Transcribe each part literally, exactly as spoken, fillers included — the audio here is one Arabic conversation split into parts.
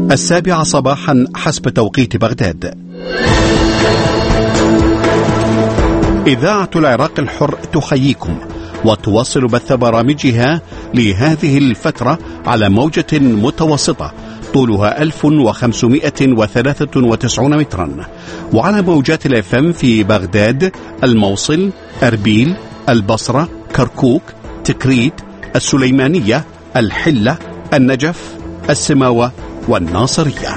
السابعة صباحا حسب توقيت بغداد. إذاعة العراق الحر تحييكم وتواصل بث برامجها لهذه الفترة على موجة متوسطة طولها ألف وخمسمائة وثلاثة وتسعين مترا، وعلى موجات الاف ام في بغداد، الموصل، أربيل، البصرة، كركوك، تكريت، السليمانية، الحلة، النجف، السماوة والناصرية.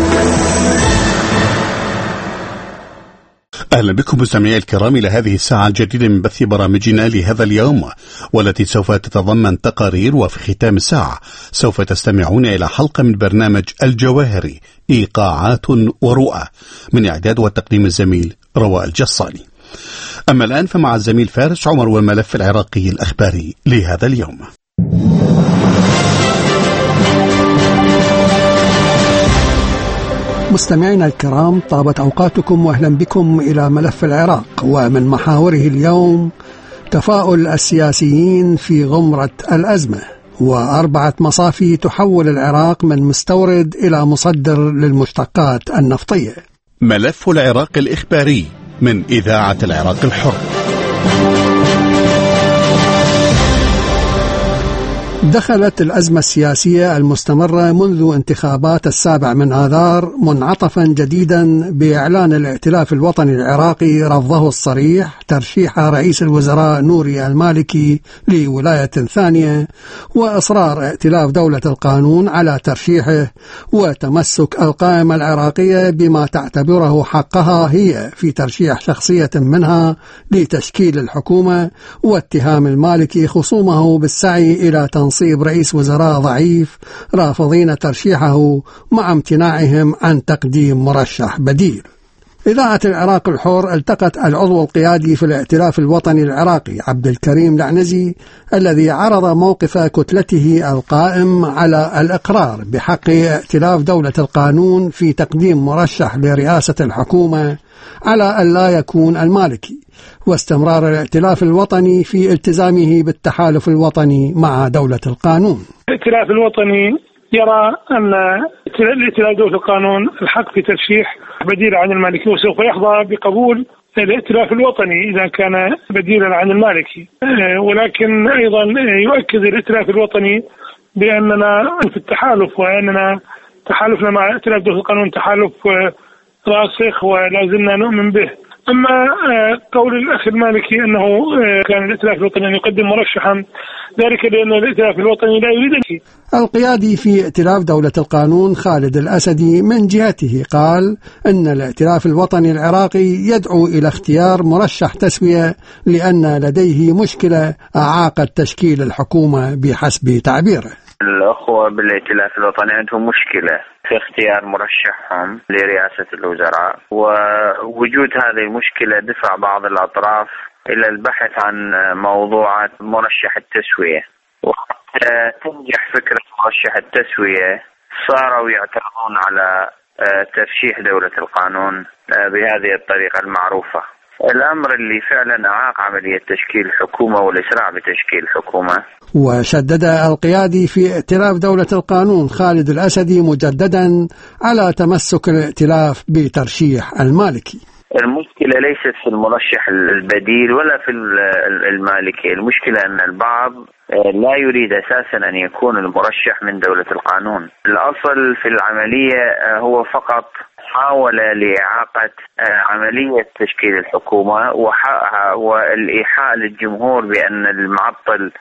أهلا بكم مستمعي الكرام إلى هذه الساعة الجديدة من بث برامجنا لهذا اليوم، والتي سوف تتضمن تقارير، وفي ختام الساعة سوف تستمعون إلى حلقة من برنامج الجواهري إيقاعات ورؤى من إعداد وتقديم الزميل رواء الجصاني. أما الآن فمع الزميل فارس عمر والملف العراقي الأخباري لهذا اليوم. مستمعينا الكرام، طابت أوقاتكم وأهلا بكم إلى ملف العراق، ومن محاوره اليوم تفاؤل السياسيين في غمرة الأزمة، وأربعة مصافي تحول العراق من مستورد إلى مصدر للمشتقات النفطية. ملف العراق الإخباري من إذاعة العراق الحر. دخلت الأزمة السياسية المستمرة منذ انتخابات السابع من آذار منعطفا جديدا بإعلان الائتلاف الوطني العراقي رفضه الصريح ترشيح رئيس الوزراء نوري المالكي لولاية ثانية، وإصرار ائتلاف دولة القانون على ترشيحه، وتمسك القائمة العراقية بما تعتبره حقها هي في ترشيح شخصية منها لتشكيل الحكومة، واتهام المالكي خصومه بالسعي إلى تنصيب تنصيب رئيس وزراء ضعيف رافضين ترشيحه مع امتناعهم عن تقديم مرشح بديل. إذاعة العراق الحر التقت العضو القيادي في الائتلاف الوطني العراقي عبد الكريم العنزي، الذي عرض موقف كتلته القائم على الإقرار بحق ائتلاف دولة القانون في تقديم مرشح لرئاسة الحكومة على أن لا يكون المالكي، واستمرار الائتلاف الوطني في التزامه بالتحالف الوطني مع دولة القانون. الائتلاف الوطني يرى أن الائتلاف دولة القانون الحق في ترشيح بديل عن المالكي، وسوف يحظى بقبول الائتلاف الوطني إذا كان بديلا عن المالكي. ولكن أيضا يؤكد الائتلاف الوطني بأننا في التحالف، وأننا تحالفنا مع ائتلاف دولة القانون تحالف راسخ ولا زلنا نؤمن به. أما قول الأخ المالكي أنه كان الائتلاف الوطني أن يقدم مرشحا، ذلك لأن الائتلاف الوطني لا يريد ذلك. القيادي في ائتلاف دولة القانون خالد الأسدي من جهته قال أن الائتلاف الوطني العراقي يدعو إلى اختيار مرشح تسوية لأن لديه مشكلة أعاقت تشكيل الحكومة بحسب تعبيره. الأخوة بالائتلاف الوطني عندهم مشكلة في اختيار مرشحهم لرئاسة الوزراء، ووجود هذه المشكلة دفع بعض الأطراف إلى البحث عن موضوع مرشح التسوية. وحتى تنجح فكرة مرشح التسوية صاروا يعترضون على ترشيح دولة القانون بهذه الطريقة المعروفة، الأمر اللي فعلا أعاق عملية تشكيل الحكومة والإسراع بتشكيل الحكومة. وشدد القيادي في ائتلاف دولة القانون خالد الأسدي مجددا على تمسك الائتلاف بترشيح المالكي. المشكلة ليست في المرشح البديل ولا في المالكي، المشكلة أن البعض لا يريد أساسا أن يكون المرشح من دولة القانون. الأصل في العملية هو فقط حاول لإعاقة عملية تشكيل الحكومة والإيحاء للجمهور بأن المعطل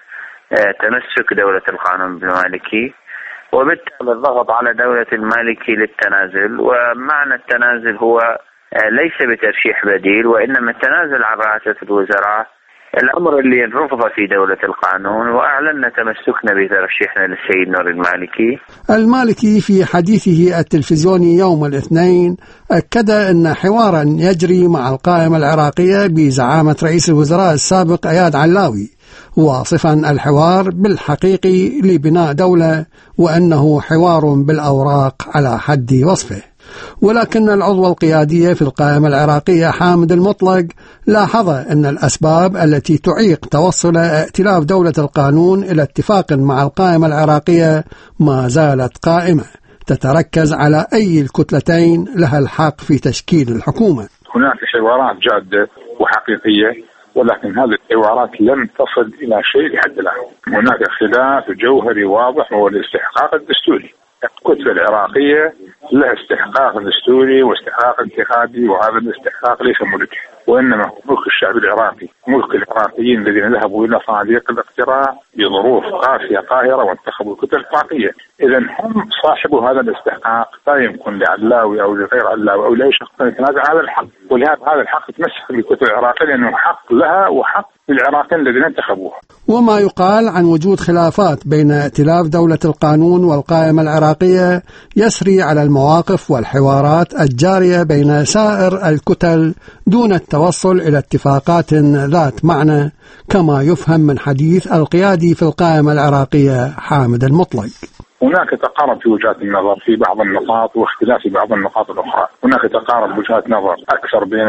تمسك دولة القانون بالمالكي، وبالتالي الضغط على دولة المالكي للتنازل. ومعنى التنازل هو ليس بترشيح بديل، وإنما التنازل عن رئاسة الوزراء، الأمر اللي رفض في دولة القانون، وأعلنا تمسكنا بترشيحنا للسيد نور المالكي. المالكي في حديثه التلفزيوني يوم الاثنين أكد أن حوارا يجري مع القائمة العراقية بزعامة رئيس الوزراء السابق اياد علاوي، واصفا الحوار بالحقيقي لبناء دولة، وأنه حوار بالأوراق على حد وصفه. ولكن العضو القيادي في القائمة العراقية حامد المطلق لاحظ أن الأسباب التي تعيق توصل ائتلاف دولة القانون إلى اتفاق مع القائمة العراقية ما زالت قائمة، تتركز على أي الكتلتين لها الحق في تشكيل الحكومة. هناك حوارات جادة وحقيقية، ولكن هذه الحوارات لم تصل إلى شيء لحد الآن. هناك خلاف جوهري واضح وهو الاستحقاق الدستوري. الكتلة العراقية لها استحقاق دستوري واستحقاق انتخابي، وهذا الاستحقاق ليس ملك، وإنما ملك الشعب العراقي، ملك العراقيين الذين ذهبوا إلى صناديق الاقتراع بظروف قاسية قاهرة وانتخبوا الكتلة العراقية. إذا هم صاحبوا هذا الاستحقاق، لا يمكن لعلاوي أو لغير علاوي أو لأي شخص يتنازع هذا الحق، ولهذا هذا الحق يتمسك بالكتلة العراقية لأنه حق لها وحق للعراقيين الذين انتخبوها. وما يقال عن وجود خلافات بين ائتلاف دولة القانون والقائمة العراقية يسري على المواقف والحوارات الجارية بين سائر الكتل دون التوصل إلى اتفاقات ذات معنى، كما يفهم من حديث القيادي في القائمة العراقية حامد المطلق. هناك تقارب في وجهات النظر في بعض النقاط واختلاف في بعض النقاط الأخرى. هناك تقارب وجهات نظر أكثر بين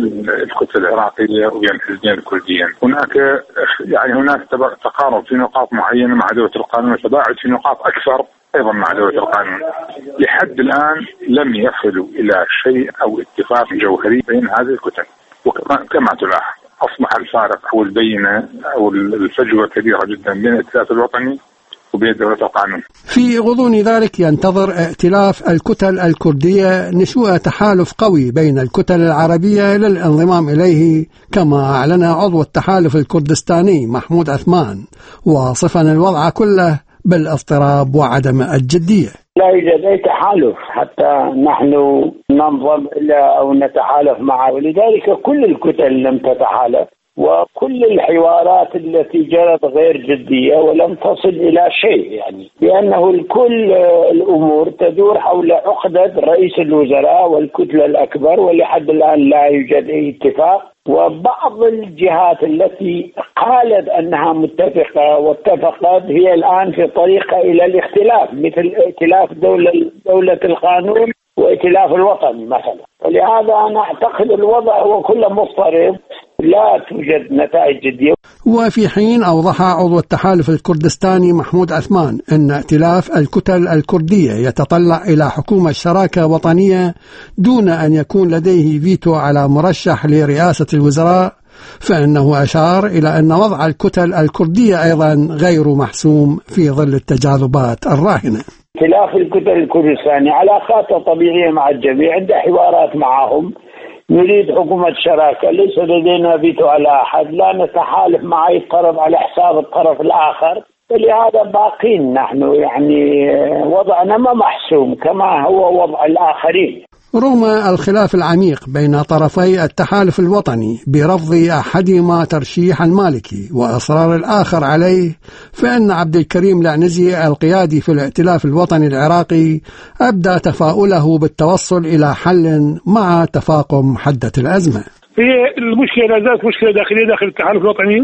الكتلة العراقية وبين الحزبين الكرديين. هناك يعني هناك تقارب في نقاط معينة مع دولة القانون وتباعد في نقاط أكثر أيضا مع دولة القانون. لحد الآن لم يصلوا إلى شيء أو اتفاق جوهري بين هذه الكتل، وكما تلاحظ أصبح الفارق أو البينة أو الفجوة كبيرة جدا بين الائتلاف الوطني وبين دولة القانون. في غضون ذلك ينتظر ائتلاف الكتل الكردية نشوء تحالف قوي بين الكتل العربية للانضمام إليه، كما أعلن عضو التحالف الكردستاني محمود عثمان، واصفا الوضع كله بالاضطراب وعدم الجدية. لا يوجد أي تحالف حتى نحن ننضم إلى أو نتحالف معه، ولذلك كل الكتل لم تتحالف، وكل الحوارات التي جرت غير جدية ولم تصل إلى شيء، يعني لأنه الكل الأمور تدور حول عقدة رئيس الوزراء والكتلة الأكبر، ولحد الآن لا يوجد أي اتفاق. وبعض الجهات التي قالت أنها متفقة واتفقت هي الآن في طريقة إلى الاختلاف، مثل ائتلاف دولة, دولة القانون وائتلاف الوطني مثلا. ولهذا أنا أعتقد الوضع هو كله مضطرب، لا توجد نتائج جدية. وفي حين أوضح عضو التحالف الكردستاني محمود عثمان أن ائتلاف الكتل الكردية يتطلع إلى حكومة شراكة وطنية دون أن يكون لديه فيتو على مرشح لرئاسة الوزراء، فإنه أشار إلى أن وضع الكتل الكردية أيضا غير محسوم في ظل التجاذبات الراهنة. ائتلاف الكتل الكردستاني علاقاته طبيعية مع الجميع، عند حوارات معهم، نريد حكومة شراكة، ليس لدينا فيتو على أحد، لا نتحالف مع أي طرف على حساب الطرف الآخر، ولهذا باقين نحن، يعني وضعنا ما محسوم كما هو وضع الآخرين. رغم الخلاف العميق بين طرفي التحالف الوطني برفض أحدهما ترشيح المالكي وإصرار الآخر عليه، فإن عبد الكريم العنزي القيادي في الائتلاف الوطني العراقي أبدى تفاؤله بالتوصل إلى حل مع تفاقم حدة الأزمة. هي المشكلة لا زالت مشكلة داخلية داخل التحالف الوطني،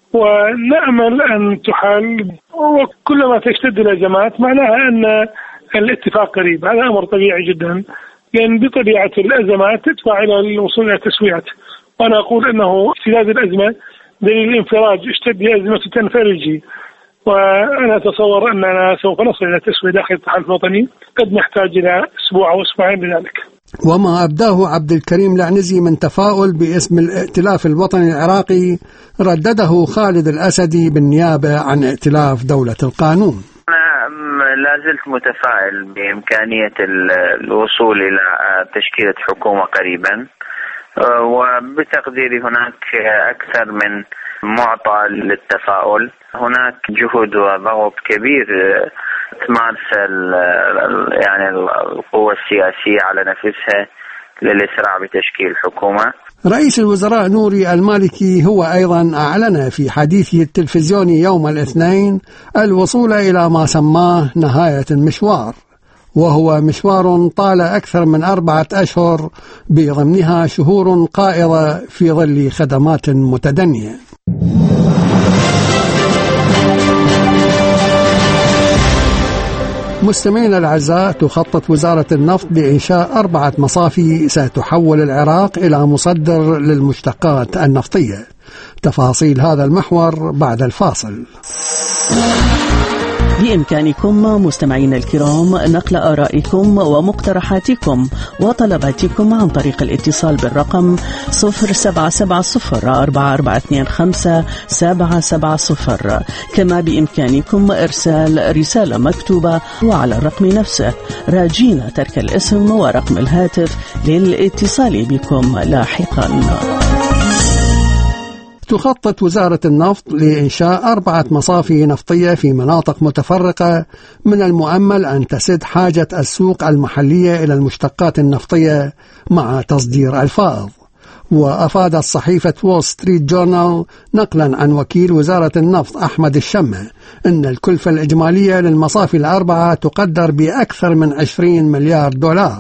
ونأمل أن تحل، وكلما تشتد الأزمات معناها أن الاتفاق قريب. هذا أمر طبيعي جدا، لأن بطبيعة الأزمات تدفع إلى الوصول إلى تسويات. وأنا أقول أنه اشتداد الأزمة دليل الانفراج، اشتد أزمة تنفرجي، وأنا أتصور أننا سوف نصل إلى تسوية داخل التحالف الوطني، قد نحتاج إلى أسبوع أو أسبوعين لذلك. وما أبداه عبد الكريم العنزي من تفاؤل باسم الائتلاف الوطني العراقي ردده خالد الأسدي بالنيابة عن ائتلاف دولة القانون. لا زلت متفائل بإمكانية الوصول إلى تشكيلة حكومة قريبا، وبتقديري هناك أكثر من معطى للتفاؤل. هناك جهد وضغط كبير تمارس يعني القوى السياسية على نفسها للإسراع بتشكيل حكومة. رئيس الوزراء نوري المالكي هو أيضا أعلن في حديثه التلفزيوني يوم الاثنين الوصول إلى ما سماه نهاية المشوار، وهو مشوار طال أكثر من أربعة أشهر بضمنها شهور قائضة في ظل خدمات متدنية. مستمعينا الأعزاء، تخطط وزارة النفط لإنشاء أربعة مصافي ستحول العراق إلى مصدر للمشتقات النفطية. تفاصيل هذا المحور بعد الفاصل. بإمكانكم مستمعينا الكرام نقل آرائكم ومقترحاتكم وطلباتكم عن طريق الاتصال بالرقم صفر سبعة سبعة صفر أربعة أربعة اثنين خمسة سبعة سبعة صفر. كما بإمكانكم إرسال رسالة مكتوبة وعلى الرقم نفسه، راجين ترك الاسم ورقم الهاتف للاتصال بكم لاحقا. تخطط وزارة النفط لإنشاء أربعة مصافي نفطية في مناطق متفرقة، من المؤمل أن تسد حاجة السوق المحلية إلى المشتقات النفطية مع تصدير الفائض. وأفادت صحيفة وول ستريت جورنال نقلا عن وكيل وزارة النفط أحمد الشمة أن الكلفة الإجمالية للمصافي الأربعة تقدر بأكثر من عشرين مليار دولار.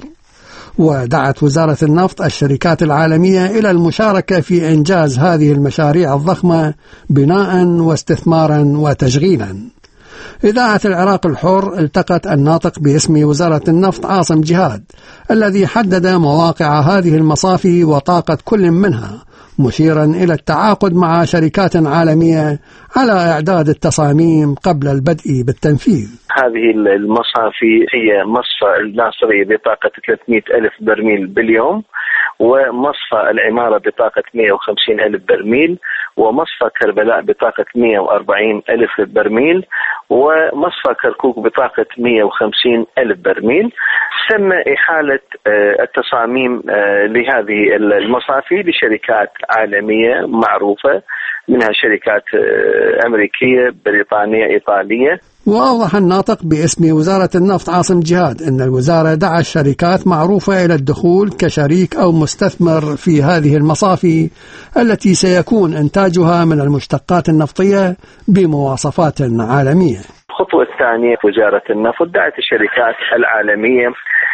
ودعت وزارة النفط الشركات العالمية إلى المشاركة في إنجاز هذه المشاريع الضخمة بناء واستثمارا وتشغيلا. إذاعة العراق الحر التقت الناطق باسم وزارة النفط عاصم جهاد الذي حدد مواقع هذه المصافي وطاقة كل منها، مشيرا إلى التعاقد مع شركات عالمية على إعداد التصاميم قبل البدء بالتنفيذ. هذه المصافي هي مصفى الناصرية بطاقة ثلاثمئة ألف برميل باليوم، ومصفى العمارة بطاقة مئة وخمسين ألف برميل، ومصفى كربلاء بطاقة مئة وأربعين ألف برميل، ومصفى كركوك بطاقة مئة وخمسين ألف برميل. تم إحالة التصاميم لهذه المصافي لشركات عالمية معروفة، منها شركات أمريكية، بريطانية، إيطالية. وأوضح الناطق باسم وزارة النفط عاصم جهاد أن الوزارة دعت شركات معروفة إلى الدخول كشريك أو مستثمر في هذه المصافي التي سيكون إنتاجها من المشتقات النفطية بمواصفات عالمية. الخطوة الثانية وزارة النفط دعت الشركات العالمية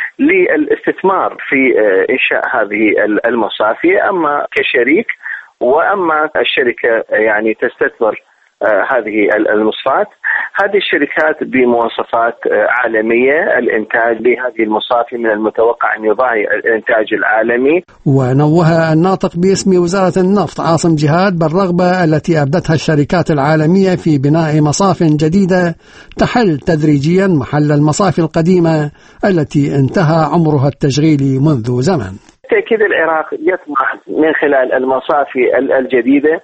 للاستثمار في إنشاء هذه المصافي، أما كشريك وأما الشركة يعني تستثمر هذه المصفات. هذه الشركات بمواصفات عالمية الإنتاج لهذه المصافي من المتوقع أن يضاهي الإنتاج العالمي. ونوه الناطق باسم وزارة النفط عاصم جهاد بالرغبة التي أبدتها الشركات العالمية في بناء مصاف جديدة تحل تدريجيا محل المصافي القديمة التي انتهى عمرها التشغيلي منذ زمن. تأكيد العراق يطمح من خلال المصافي الجديدة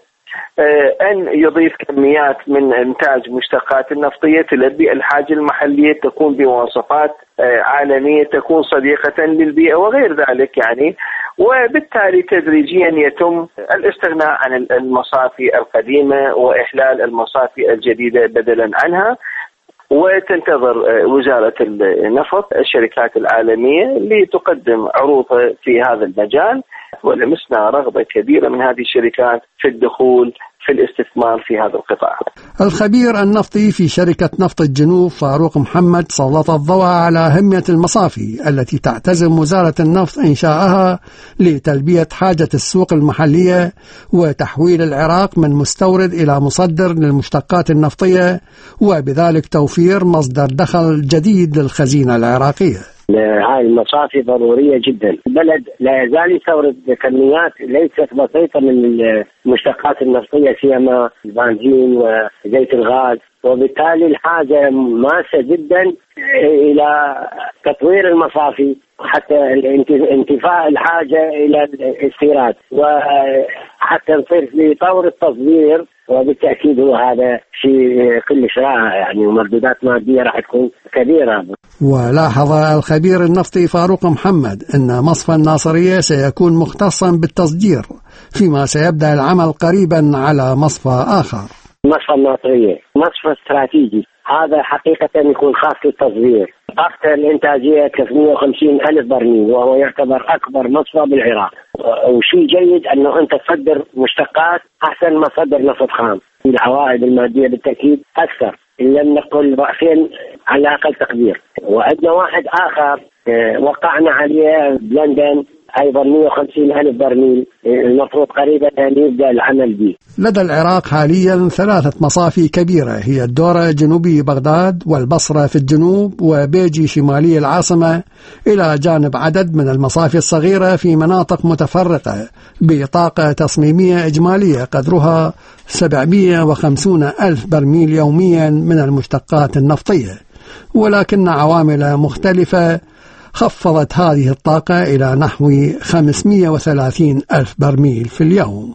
أن يضيف كميات من إنتاج مشتقات النفطية تلبي الحاجة المحلية، تكون بمواصفات عالمية، تكون صديقة للبيئة وغير ذلك يعني. وبالتالي تدريجيا يتم الاستغناء عن المصافي القديمة وإحلال المصافي الجديدة بدلا عنها، وتنتظر وزارة النفط الشركات العالمية لتقدم عروضها في هذا المجال. ولمسنا رغبة كبيرة من هذه الشركات في الدخول في الاستثمار في هذا القطاع. الخبير النفطي في شركة نفط الجنوب فاروق محمد سلط الضوء على أهمية المصافي التي تعتزم وزارة النفط إنشاءها لتلبية حاجة السوق المحلية وتحويل العراق من مستورد إلى مصدر للمشتقات النفطية، وبذلك توفير مصدر دخل جديد للخزينة العراقية. هاي المصافي ضرورية جدا. البلد لا يزال يستورد كميات ليست بسيطة من المشتقات النفطية، سيما البنزين وزيت الغاز، وبالتالي الحاجة ماسة جدا إلى تطوير المصافي حتى انتفاء الحاجة إلى الاستيراد، وحتى نصير في طور التصدير، وبالتأكيد هو هذا شيء كلش رائع يعني، ومردودات مادية راح تكون كبيرة. ولاحظ الخبير النفطي فاروق محمد أن مصفى الناصرية سيكون مختصا بالتصدير، فيما سيبدأ العمل قريبا على مصفى آخر. مصفى الناصرية مصفى استراتيجي، هذا حقيقة يكون خاص للتصدير. طاقته الإنتاجية ثلاثمئة وخمسين ألف برميل، وهو يعتبر أكبر مصفى بالعراق. وشيء جيد أنه أنت تصدر مشتقات أحسن ما تصدر نفط خام، العوائد المادية بالتأكيد أكثر، إن لم نقل رأسين على أقل تقدير. وعندنا واحد آخر وقعنا عليه بلندن أيضا مئة وخمسين ألف برميل المفروض قريبا أن يبدأ العمل به. لدى العراق حاليا ثلاثة مصافي كبيرة، هي الدورة جنوبي بغداد، والبصرة في الجنوب، وبيجي شمالي العاصمة، إلى جانب عدد من المصافي الصغيرة في مناطق متفرقة بطاقة تصميمية إجمالية قدرها سبعمئة وخمسين ألف برميل يوميا من المشتقات النفطية، ولكن عوامل مختلفة خفضت هذه الطاقة إلى نحو خمسمئة وثلاثين ألف برميل في اليوم.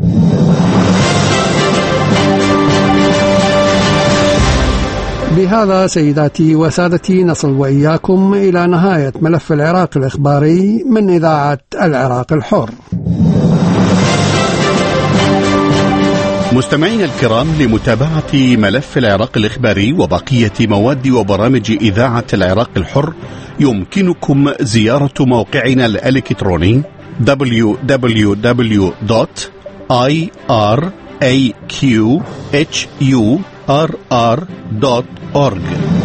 بهذا سيداتي وسادتي نصل وإياكم إلى نهاية ملف العراق الإخباري من إذاعة العراق الحر. مستمعينا الكرام، لمتابعة ملف العراق الإخباري وبقية مواد وبرامج إذاعة العراق الحر يمكنكم زيارة موقعنا الإلكتروني دبليو دبليو دبليو دوت آي آر إيه كيو إتش يو آر آر دوت أورج.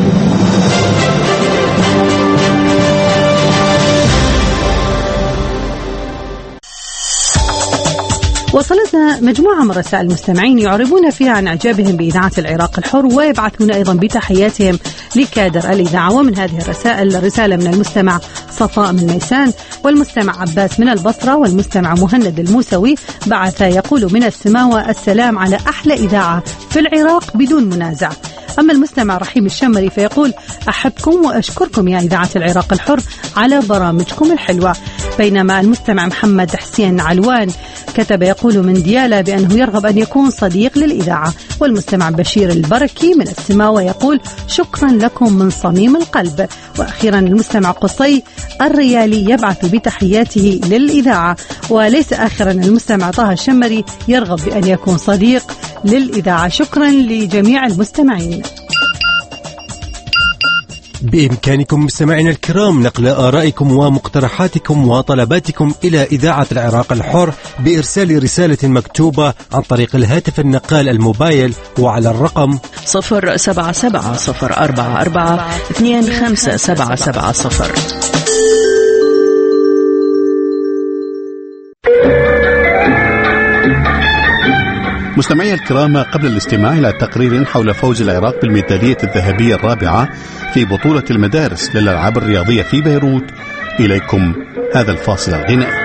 وصلتنا مجموعة من رسائل المستمعين يعربون فيها عن إعجابهم بإذاعة العراق الحر، ويبعثون أيضا بتحياتهم لكادر الإذاعة. ومن هذه الرسائل رسالة من المستمع صفاء من ميسان، والمستمع عباس من البصرة، والمستمع مهند الموسوي بعث يقول من السماوة: السلام على أحلى إذاعة في العراق بدون منازع. أما المستمع رحيم الشمري فيقول: أحبكم وأشكركم يا إذاعة العراق الحر على برامجكم الحلوة. بينما المستمع محمد حسين علوان كتب يقول من ديالى بأنه يرغب أن يكون صديق للإذاعة. والمستمع بشير البركي من السماوة يقول: شكرا لكم من صميم القلب. وأخيرا المستمع قصي الريالي يبعث بتحياته للإذاعة. وليس آخرا المستمع طه الشمري يرغب بأن يكون صديق للإذاعة. شكرا لجميع المستمعين. بإمكانكم مستمعينا الكرام نقل آرائكم ومقترحاتكم وطلباتكم إلى إذاعة العراق الحر بإرسال رسالة مكتوبة عن طريق الهاتف النقال الموبايل وعلى الرقم صفر سبعة سبعة صفر أربعة أربعة اثنين خمسة سبعة سبعة صفر. مستمعي الكرام، قبل الاستماع إلى تقرير حول فوز العراق بالميدالية الذهبية الرابعة في بطولة المدارس للألعاب الرياضية في بيروت، إليكم هذا الفاصل الغنائي.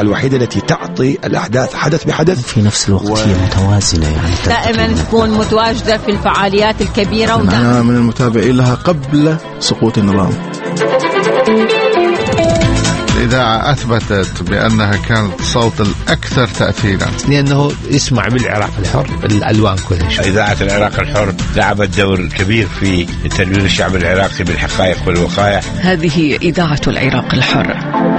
الوحيدة التي تعطي الأحداث حدث بحدث في نفس الوقت و... هي متوازنة، يعني دائما تكون متواجدة في الفعاليات الكبيرة. أنا من المتابعين لها قبل سقوط النظام. الإذاعة أثبتت بأنها كانت صوت الأكثر تأثيرا، لأنه يسمع بالعراق الحر الألوان كلها. إذاعة العراق الحر لعبت دور كبير في تدوير الشعب العراقي بالحقائق والوقائع. هذه إذاعة العراق الحر.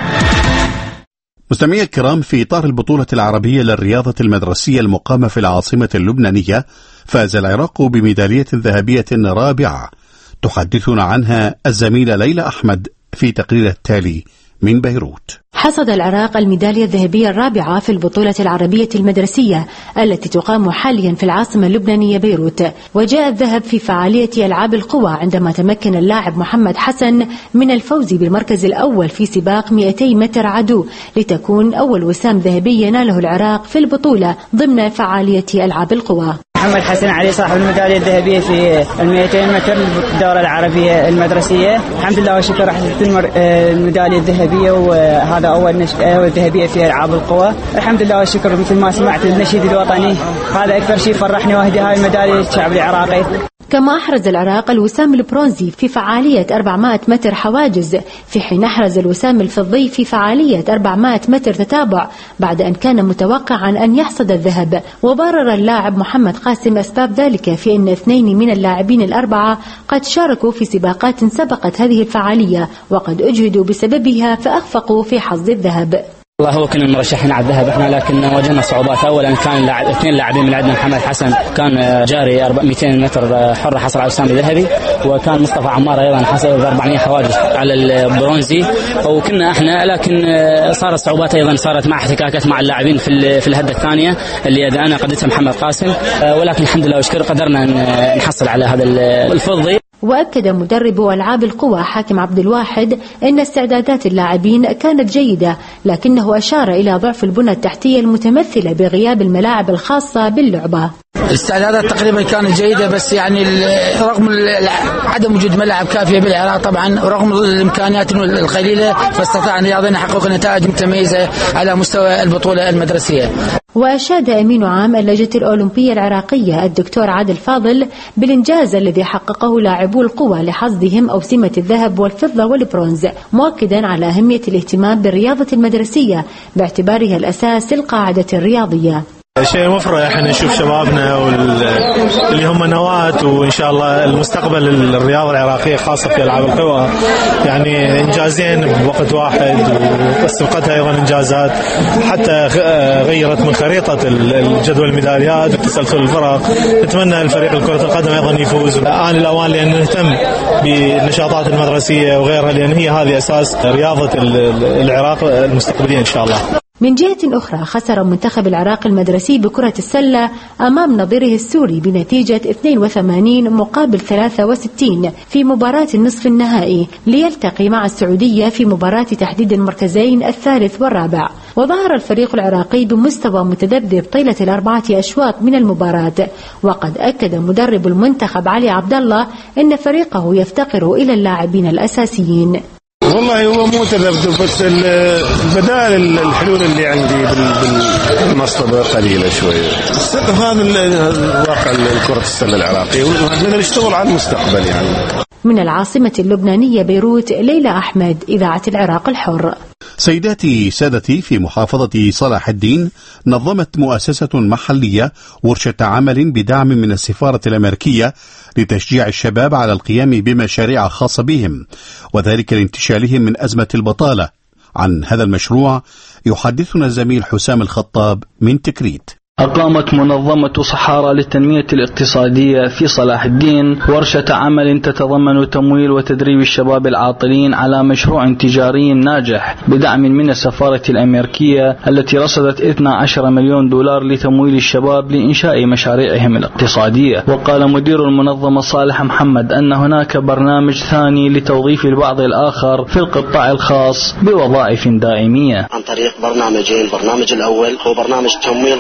مستمعي الكرام، في إطار البطولة العربية للرياضة المدرسية المقامة في العاصمة اللبنانية، فاز العراق بميدالية ذهبية رابعة، تحدثنا عنها الزميلة ليلى أحمد في تقرير التالي من بيروت. حصد العراق الميدالية الذهبية الرابعة في البطولة العربية المدرسية التي تقام حاليا في العاصمة اللبنانية بيروت، وجاء الذهب في فعالية ألعاب القوى عندما تمكن اللاعب محمد حسن من الفوز بالمركز الأول في سباق مئتي متر عدو، لتكون أول وسام ذهبي يناله العراق في البطولة ضمن فعالية ألعاب القوى. محمد حسن علي صاحب الميدالية الذهبية في المئتين متر الدورة العربية المدرسية. الحمد لله والشكر حصلت الميدالية الذهبية، وهذا أول نشأة ذهبية في ألعاب القوى. الحمد لله والشكر، مثل ما سمعت النشيد الوطني، هذا أكثر شيء فرحني، وأهدي هاي الميدالية للشعب العراقي. كما أحرز العراق الوسام البرونزي في فعالية أربعمائة متر حواجز، في حين أحرز الوسام الفضي في فعالية أربعمائة متر تتابع، بعد أن كان متوقعا أن يحصد الذهب. وبرر اللاعب محمد قاسم أسباب ذلك في أن اثنين من اللاعبين الأربعة قد شاركوا في سباقات سبقت هذه الفعالية وقد أجهدوا بسببها فأخفقوا في حظ الذهب. والله هو كنا مرشحين على الذهب احنا، لكن واجهنا صعوبات. اولا كان لاعب اثنين لاعبين من عندنا، محمد حسن كان جاري مئتين متر حر حصل على وسام ذهبي، وكان مصطفى عمار ايضا حصل أربعمائة حواجز على البرونزي، وكنا احنا، لكن صارت صعوبات ايضا، صارت مع احتكاكات مع اللاعبين في في الهده الثانيه اللي انا قدتها محمد قاسم، ولكن الحمد لله وشكر قدرنا نحصل على هذا الفضي. وأكد مدرب ألعاب القوى حاكم عبد الواحد أن استعدادات اللاعبين كانت جيدة، لكنه أشار إلى ضعف البنى التحتية المتمثلة بغياب الملاعب الخاصة باللعبة. الاستعدادات تقريبا كانت جيدة، بس يعني رغم عدم وجود ملاعب كافية بالعراق طبعا، ورغم الإمكانيات القليلة، فاستطاع الرياضيين يحققوا نتائج متميزة على مستوى البطولة المدرسية. وأشاد أمين عام اللجنة الأولمبية العراقية الدكتور عادل فاضل بالإنجاز الذي حققه لاعبو القوى لحصدهم أوسمة الذهب والفضة والبرونز، مؤكدا على أهمية الاهتمام بالرياضة المدرسية باعتبارها الأساس القاعدة الرياضية. شيء مفرح ان نشوف شبابنا واللي هم نواة، وان شاء الله المستقبل الرياضه العراقيه خاصه في العاب القوى، يعني انجازين بوقت واحد، واستبقتها ايضا انجازات، حتى غيرت من خريطه الجدول الميداليات وتسلسل الفرق. نتمنى الفريق الكره القدم ايضا يفوز. آن الاوان لان نهتم بالنشاطات المدرسيه وغيرها، لان هي هذه اساس رياضه العراق المستقبليه ان شاء الله. من جهة أخرى، خسر منتخب العراق المدرسي بكرة السلة أمام نظيره السوري بنتيجة اثنين وثمانين مقابل ثلاثة وستين في مباراة النصف النهائي، ليلتقي مع السعودية في مباراة تحديد المركزين الثالث والرابع. وظهر الفريق العراقي بمستوى متذبذب طيلة الأربعة أشواط من المباراة، وقد أكد مدرب المنتخب علي عبد الله أن فريقه يفتقر إلى اللاعبين الأساسيين. والله هو مو تذبذب، بس البدائل الحلول اللي عندي بالمصطبة قليلة شوية. هذا واقع كرة السلة العراقية، ونحن نشتغل على المستقبل يعني. من العاصمة اللبنانية بيروت، ليلى أحمد، إذاعة العراق الحر. سيداتي سادتي، في محافظة صلاح الدين نظمت مؤسسة محلية ورشة عمل بدعم من السفارة الأمريكية لتشجيع الشباب على القيام بمشاريع خاصة بهم، وذلك لانتشالهم من أزمة البطالة. عن هذا المشروع يحدثنا الزميل حسام الخطاب من تكريت. أقامت منظمة صحارى للتنمية الاقتصادية في صلاح الدين ورشة عمل تتضمن تمويل وتدريب الشباب العاطلين على مشروع تجاري ناجح بدعم من السفارة الأمريكية التي رصدت اثني عشر مليون دولار لتمويل الشباب لإنشاء مشاريعهم الاقتصادية. وقال مدير المنظمة صالح محمد أن هناك برنامج ثاني لتوظيف البعض الآخر في القطاع الخاص بوظائف دائمية عن طريق برنامجين. البرنامج الأول هو برنامج تمويل قروض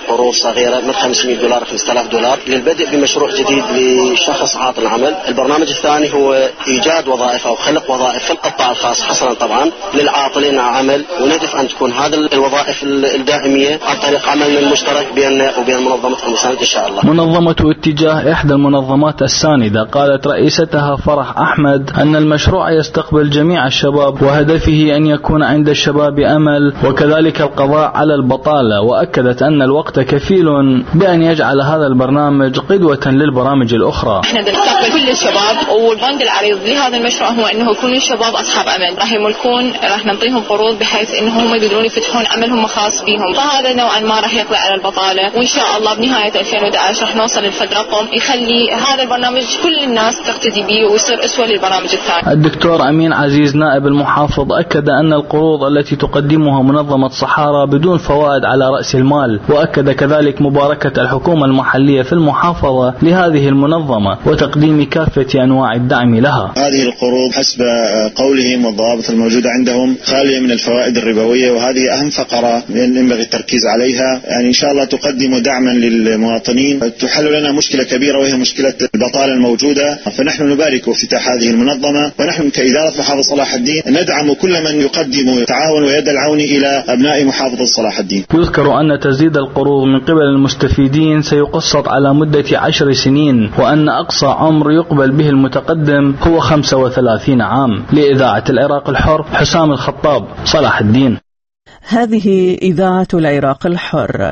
صغيرة من خمسمائة دولار خمسة آلاف دولار للبدء بمشروع جديد لشخص عاطل العمل. البرنامج الثاني هو إيجاد وظائف أو خلق وظائف في القطاع الخاص حصرا طبعا للعاطلين عن عمل، ونهدف أن تكون هذه الوظائف الدائمية عن طريق عمل مشترك بيننا وبين منظمة المساند إن شاء الله. منظمة اتجاه إحدى المنظمات الساندة قالت رئيستها فرح أحمد أن المشروع يستقبل جميع الشباب وهدفه أن يكون عند الشباب أمل وكذلك القضاء على البطالة، وأكدت أن الوقت كفيل بأن يجعل هذا البرنامج قدوة للبرامج الأخرى. احنا بنستقبل كل الشباب، والبند العريض لهذا المشروع هو انه يكونوا الشباب اصحاب امل، راح يملكون، راح نعطيهم قروض بحيث انهم يقدرون يفتحون عملهم خاص بهم، فهذا نوعا ما راح يقضي على البطالة، وان شاء الله بنهاية ألفين وأحد عشر راح نوصل لفد رقم يخلي هذا البرنامج كل الناس تقتدي به ويصير اسوة للبرامج الثانية. الدكتور أمين عزيز نائب المحافظ أكد أن القروض التي تقدمها منظمة صحارى بدون فوائد على رأس المال، وأكد كذلك مباركة الحكومة المحلية في المحافظة لهذه المنظمة وتقديم كافة أنواع الدعم لها. هذه القروض حسب قولهم والضوابط الموجودة عندهم خالية من الفوائد الربوية، وهذه أهم فقرة ينبغي التركيز عليها. يعني إن شاء الله تقدم دعما للمواطنين، تحل لنا مشكلة كبيرة وهي مشكلة البطالة الموجودة، فنحن نبارك افتتاح هذه المنظمة، ونحن كإدارة محافظة صلاح الدين ندعم كل من يقدم تعاون ويد العون إلى أبناء محافظة صلاح الدين. يذكر أن تسديد القروض من قبل المستفيدين سيقسط على مدة عشر سنين، وأن أقصى عمر يقبل به المتقدم هو خمسة وثلاثين عام. لإذاعة العراق الحر، حسام الخطاب، صلاح الدين. هذه إذاعة العراق الحر.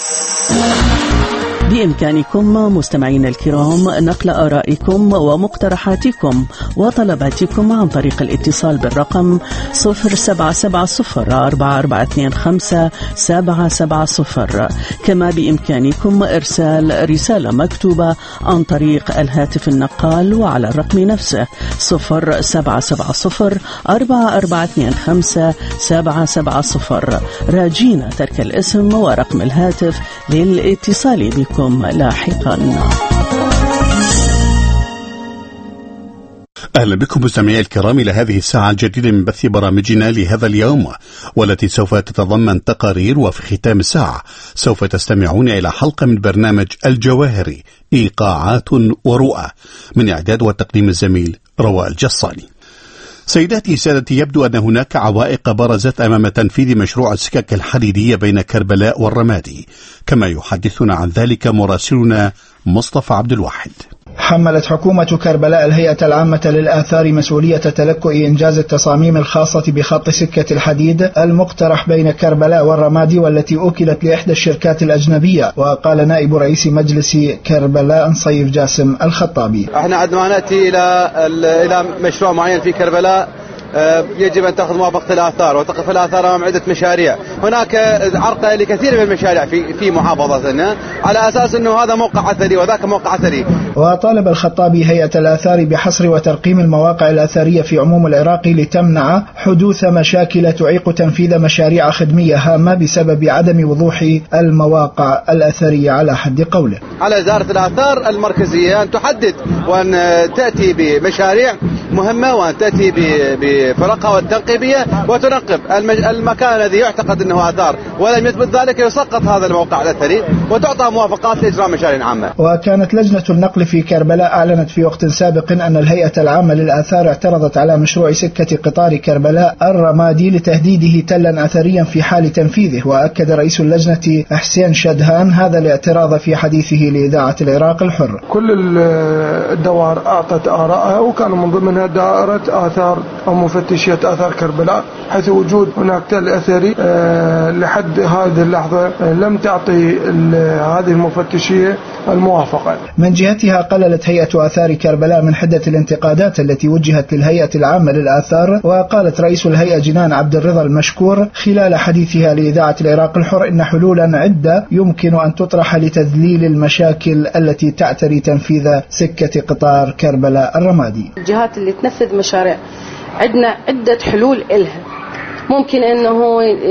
بإمكانكم مستمعين الكرام نقل آرائكم ومقترحاتكم وطلباتكم عن طريق الاتصال بالرقم صفر سبعة سبعة صفر أربعة أربعة اثنين خمسة سبعة سبعة صفر. كما بإمكانكم إرسال رسالة مكتوبة عن طريق الهاتف النقال وعلى الرقم نفسه صفر سبعة سبعة صفر أربعة أربعة اثنين خمسة سبعة سبعة صفر، راجين ترك الاسم ورقم الهاتف للاتصال بكم لاحقا. أهلا بكم مستمعي الكرام إلى هذه الساعة الجديدة من بث برامجنا لهذا اليوم، والتي سوف تتضمن تقارير، وفي ختام الساعة سوف تستمعون إلى حلقة من برنامج الجواهري إيقاعات ورؤى من إعداد وتقديم الزميل رواء الجصاني. سيداتي سادتي، يبدو أن هناك عوائق برزت أمام تنفيذ مشروع السكك الحديدية بين كربلاء والرمادي، كما يحدثنا عن ذلك مراسلنا مصطفى عبد الواحد. حملت حكومة كربلاء الهيئة العامة للآثار مسؤولية تلكؤ إنجاز التصاميم الخاصة بخط سكة الحديد المقترح بين كربلاء والرمادي، والتي أوكلت لإحدى الشركات الأجنبية. وقال نائب رئيس مجلس كربلاء صيف جاسم الخطابي: احنا عندما نأتي إلى إلى مشروع معين في كربلاء يجب أن تأخذ موافقة الآثار، وتقف الآثار أمام عدة مشاريع. هناك عرقلة لكثير من المشاريع في في محافظتنا على أساس أنه هذا موقع أثري وذاك موقع أثري. وطالب الخطابي هيئة الآثار بحصر وترقيم المواقع الأثرية في عموم العراق لتمنع حدوث مشاكل تعيق تنفيذ مشاريع خدمية هامة بسبب عدم وضوح المواقع الأثرية على حد قوله. على وزارة الآثار المركزية أن تحدد وأن تأتي بمشاريع مهمة، وأن تأتي بفرقها والتنقيبية وتنقب المكان الذي يعتقد أنه آثار ولم يثبت ذلك، يسقط هذا الموقع الأثري وتعطى موافقات لإجراء مشاريع عامة. وكانت لجنة النقل في كربلاء أعلنت في وقت سابق أن الهيئة العامة للآثار اعترضت على مشروع سكة قطار كربلاء الرمادي لتهديده تلا أثريا في حال تنفيذه. وأكد رئيس اللجنة حسين شدهان هذا الاعتراض في حديثه لإذاعة العراق الحر. كل الدوائر أعطت آراءها، وكان من ضمنها دائرة آثار أو مفتشية آثار كربلاء، حيث وجود هناك تل أثري أه لحد هذه اللحظة أه لم تعطي هذه المفتشية الموافقة. من جهتها قللت هيئة آثار كربلاء من حدة الانتقادات التي وجهت للهيئة العامة للآثار. وقالت رئيس الهيئة جنان عبد الرضا المشكور خلال حديثها لإذاعة العراق الحر إن حلولا عدة يمكن أن تطرح لتذليل المشاكل التي تعتري تنفيذ سكة قطار كربلاء الرمادي. الجهات اللي تنفذ مشاريع عندنا عدة حلول إلها، ممكن أنه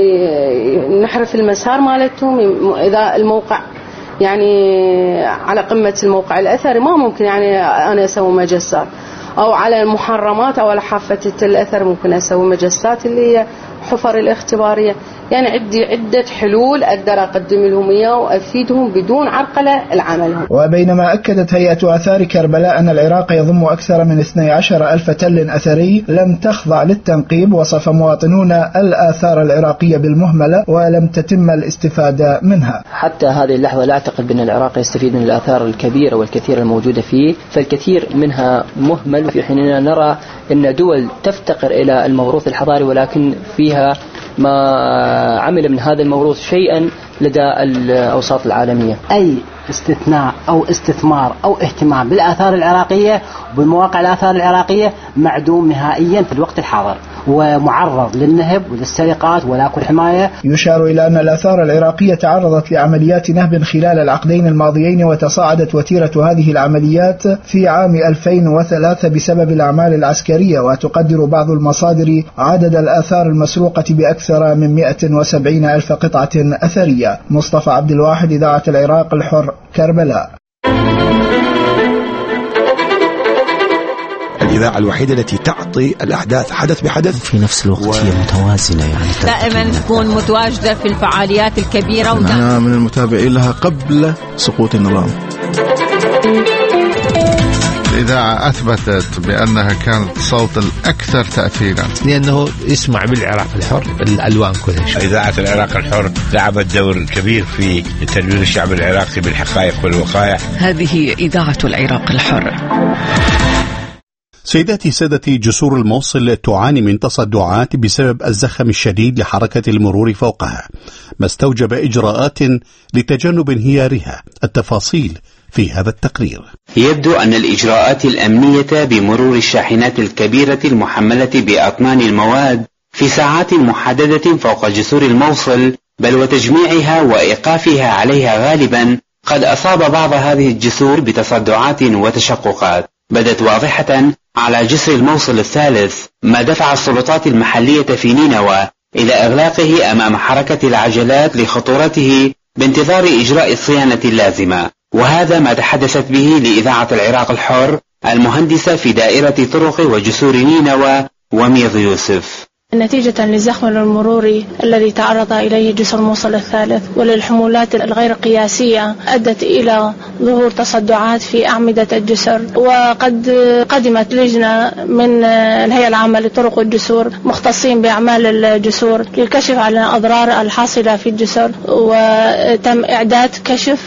نحرف المسار مالتهم إذا الموقع يعني على قمة الموقع الأثري، ما ممكن يعني أنا أسوي مجسات، أو على المحرمات أو على حافة الأثر ممكن أسوي مجسات اللي هي حفر الاختبارية. يعني عندي عدة حلول أقدر أقدم لهم إياه وأفيدهم بدون عرقلة العمل. وبينما أكدت هيئة آثار كربلاء أن العراق يضم أكثر من اثني عشر ألف تل أثري لم تخضع للتنقيب، وصف مواطنون الآثار العراقية بالمهملة ولم تتم الاستفادة منها. حتى هذه اللحظة لا أعتقد بأن العراق يستفيد من الآثار الكبيرة والكثيرة الموجودة فيه، فالكثير منها مهمل، في حين نرى أن دول تفتقر إلى الموروث الحضاري ولكن فيها ما عمل من هذا الموروث شيئا لدى الأوساط العالمية. أي استثناء أو استثمار أو اهتمام بالآثار العراقية وبمواقع الآثار العراقية معدوم نهائيا في الوقت الحاضر، ومعرض للنهب وللسرقات ولا كل حماية. يشار إلى أن الآثار العراقية تعرضت لعمليات نهب خلال العقدين الماضيين، وتصاعدت وتيرة هذه العمليات في عام ألفين وثلاثة بسبب الأعمال العسكرية، وتقدر بعض المصادر عدد الآثار المسروقة بأكثر من مئة وسبعين ألف قطعة أثرية. مصطفى عبد الواحد، إذاعة العراق الحر، كربلاء. الإذاعة الوحيدة التي تعطي الأحداث حدث بحدث، في نفس الوقت و... هي متوازنة، يعني دائما تكون متواجدة في الفعاليات الكبيرة. أنا من المتابعين لها قبل سقوط النظام. الإذاعة أثبتت بأنها كانت صوت الأكثر تأثيرا، لأنه يسمع بالعراق الحر الألوان كلها. إذاعة العراق الحر لعبت دور كبير في تنوير الشعب العراقي بالحقائق والوقائع. هذه إذاعة العراق الحر. سيداتي سادتي، جسور الموصل تعاني من تصدعات بسبب الزخم الشديد لحركة المرور فوقها، ما استوجب إجراءات لتجنب انهيارها. التفاصيل في هذا التقرير. يبدو أن الإجراءات الأمنية بمرور الشاحنات الكبيرة المحملة بأطنان المواد في ساعات محددة فوق جسور الموصل، بل وتجميعها وإيقافها عليها غالبا، قد أصاب بعض هذه الجسور بتصدعات وتشققات بدت واضحة على جسر الموصل الثالث، ما دفع السلطات المحلية في نينوى إلى إغلاقه أمام حركة العجلات لخطورته بانتظار إجراء الصيانة اللازمة. وهذا ما تحدثت به لإذاعة العراق الحر المهندسة في دائرة طرق وجسور نينوى وميض يوسف. نتيجة للزخم المروري الذي تعرض إليه جسر الموصل الثالث وللحمولات الغير قياسية أدت إلى ظهور تصدعات في أعمدة الجسر، وقد قدمت لجنة من الهيئة العامة للطرق والجسور مختصين بأعمال الجسور للكشف على الأضرار الحاصلة في الجسر، وتم إعداد كشف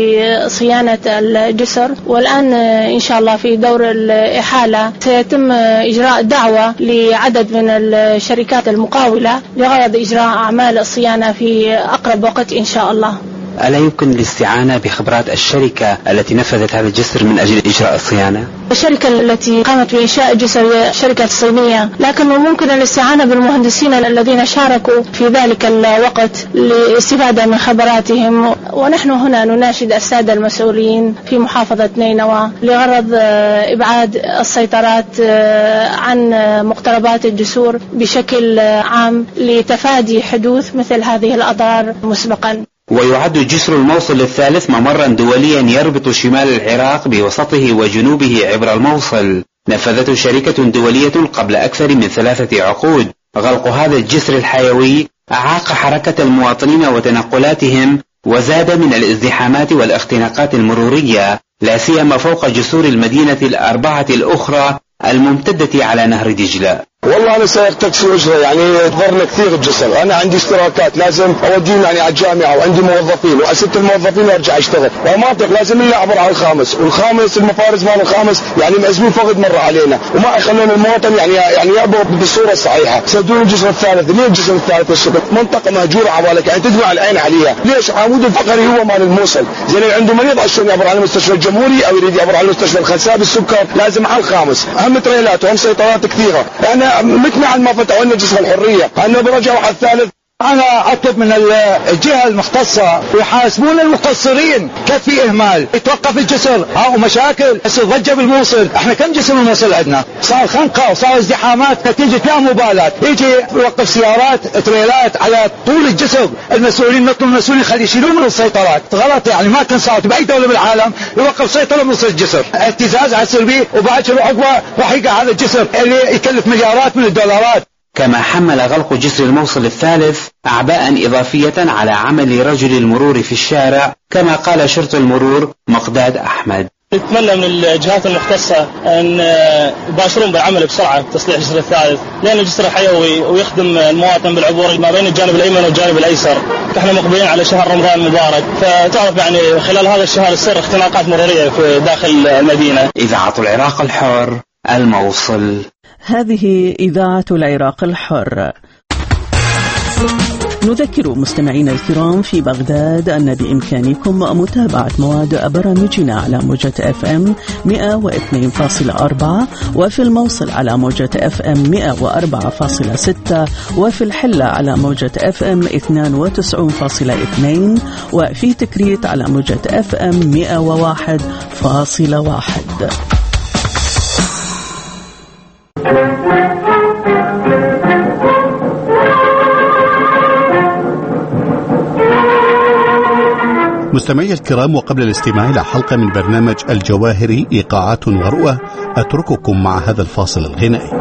بصيانة الجسر. والآن إن شاء الله في دور الإحالة سيتم إجراء دعوة لعدد من الشركات الشركات المقاولة لغرض إجراء أعمال الصيانة في أقرب وقت إن شاء الله. ألا يمكن الاستعانة بخبرات الشركة التي نفذت هذا الجسر من أجل إجراء الصيانة؟ الشركة التي قامت بإنشاء الجسر شركة صينية، لكن ممكن الاستعانة بالمهندسين الذين شاركوا في ذلك الوقت للاستفادة من خبراتهم. ونحن هنا نناشد السادة المسؤولين في محافظة نينوى لغرض إبعاد السيطرات عن مقتربات الجسور بشكل عام لتفادي حدوث مثل هذه الأضرار مسبقا. ويعد جسر الموصل الثالث ممرا دوليا يربط شمال العراق بوسطه وجنوبه عبر الموصل. نفذته شركة دولية قبل أكثر من ثلاثة عقود. غلق هذا الجسر الحيوي أعاق حركة المواطنين وتنقلاتهم، وزاد من الازدحامات والاختناقات المرورية، لا سيما فوق جسور المدينة الأربعة الأخرى الممتدة على نهر دجلة. والله أنا سائق تاكسي وجهه، يعني يضرنا كثير الجسر. أنا عندي اشتراكات لازم أوديهم يعني على الجامعة، وعندي موظفين وأسد الموظفين وأرجع أشتغل، ومناطق لازم إلا أعبر على الخامس، والخامس المفارز مال الخامس يعني مأزمين فقد مرة علينا، وما يخلون المواطن يعني يعني يعبر بالصورة الصحيحة. سدون الجسر الثالث. ليه الجسر الثالث الشبك؟ منطقة مهجورة عوالك، يعني تدمع العين عليها. ليش؟ عمود الفقري هو مال الموصل. زين عنده مريض عشان يعبر على المستشفى الجمهوري أو يريد يعبر على المستشفى الخنساء بالسكر، لازم على الخامس. أهم تريلات وهم سيطرات كثيرة. يعني مثل عن ما فتحوا لنا جسر الحرية، أنا برجع على الثالث. أنا أطلب من الجهة المختصة يحاسبون المقصرين، كيف في إهمال؟ يتوقف الجسر، ها ومشاكل تصير ضجة بالموصل. احنا كم جسر الموصل عندنا؟ صار خنقة وصار ازدحامات نتيجة لا مبالاة. يجي يوقف سيارات تريلات على طول الجسر، المسؤولين نطلب المسؤولين خلي يشيلون من السيطرات. غلط يعني، ما كان صارت بأي دولة بالعالم يوقف سيطرة بنص الجسر. اهتزاز على السربي وبعد شروع عقبة راح يقع هذا الجسر اللي يكلف مليارات من الدولارات. كما حمل غلق جسر الموصل الثالث أعباء إضافية على عمل رجل المرور في الشارع، كما قال شرطي المرور مقداد أحمد. نتمنى من الجهات المختصة أن يباشرون بالعمل بسرعة تصليح الجسر الثالث، لأن الجسر حيوي ويخدم المواطن بالعبور ما بين الجانب الأيمن والجانب الأيسر. احنا مقبلين على شهر رمضان المبارك، فتعرف يعني خلال هذا الشهر تصير اختناقات مرورية في داخل المدينة. إذاعة العراق الحر، الموصل. هذه إذاعة العراق الحر. نذكر مستمعينا الكرام في بغداد أن بإمكانكم متابعة مواد برامجنا على موجة اف ام مئة واثنين فاصلة أربعة، وفي الموصل على موجة اف ام مئة وأربعة فاصلة ستة، وفي الحلة على موجة اف ام اثنين وتسعين فاصلة اثنين، وفي تكريت على موجة اف ام مئة وواحد فاصلة واحد. مستمعي الكرام، وقبل الاستماع إلى حلقة من برنامج الجواهري إيقاعات ورؤى، أترككم مع هذا الفاصل الغنائي.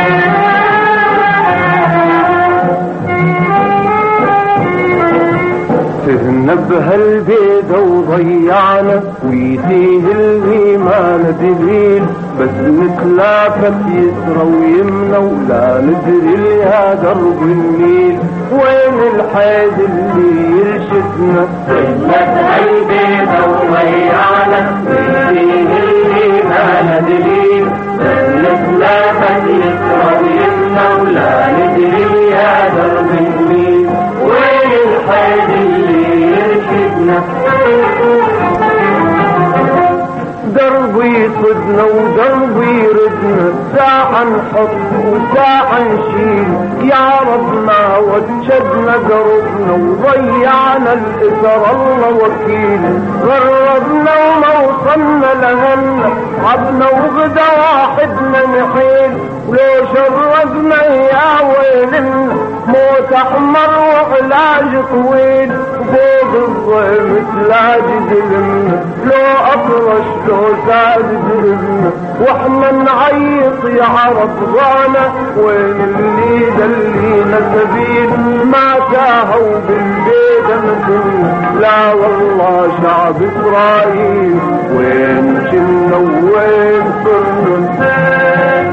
تهنا بهالبيضة وضيعنا ويتيه اللي ما ندليل، بس نتلافت يسرى ويمنى ولا ندري لها درب النيل. وين الحيد اللي يرشدنا؟ تهنا بهالبيضة وضيعنا ويتيه اللي ما ندليل، بس نتلافت يسرى ويمنى ولا ندري لها درب النيل. وين الحيد اللي يرشدنا؟ دربي صدنا ودربي ردنا، ساعة نحط وساعة نشيل. يا رب ما وجدنا قربنا وضيعنا الإثر الله وكيل. غربنا وما وصلنا لهنا، عبنا وغدا واحدنا نحيل. ولو شرقنا يا ويلنا، موت أحمر وعلاج طويل. فوق الظلم تلاج ظلمنا، لو أطرش لو زاد ظلمنا. واحنا نعيط يا عرب ضانا، وين اللي دلينا سبيل. ما تاهوا بالبيت مثلنا، لا والله شعب إسرائيل. وين كنا وين صرنا؟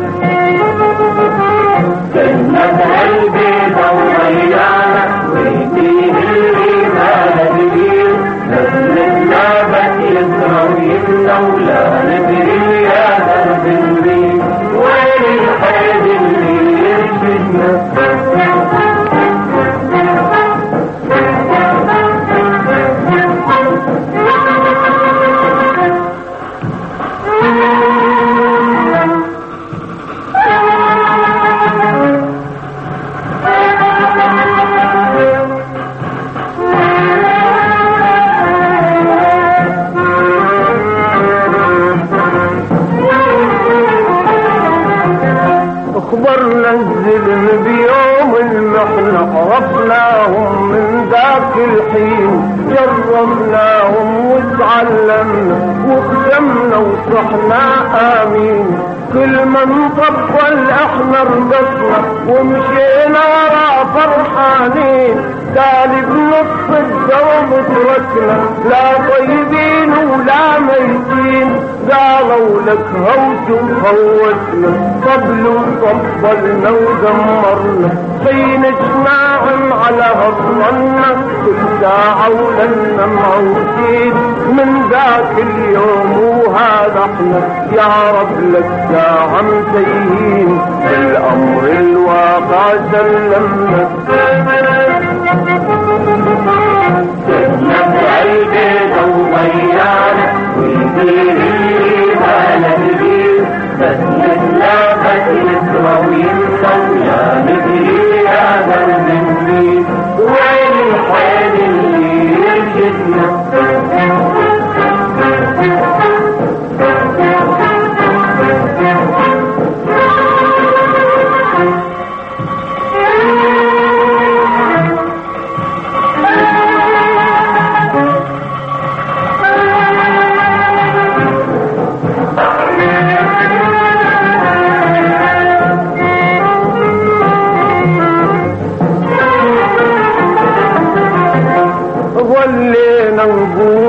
كنا بهالبيضة وضيعنا ويديه اللي ما ندري. نزلنا بس يسرى ويمنى ولا ندري يا درب الريح. وين الحيد اللي يرشدنا؟ اخبرنا الظلم بيوم المحنة، عرفناهم من ذاك الحين. جربناهم وتعلمنا وخدمنا وصحنا آمين. كل من طبل احنا رقصنا ومشينا ورا فرحانين. تالي بنص الدوم تركنا، لا طيبين ولا ميتين. قالوا لك هوت وخوتنا، طبل وطبلنا ودمرنا. حين اجماع على هضرنا، كل ساعة ولنا معوسين. من ذاك اليوم وهذا احنا يا رب لك ساعة مسيين. بالأمر الواقع سلمنا. كنا بعيدنا وضيعنا ويدير اللي ما ندري. بس نتلاقى يسرى ويمنى ولا ندري يا درب النيل. وين الحيد اللي يرشدنا؟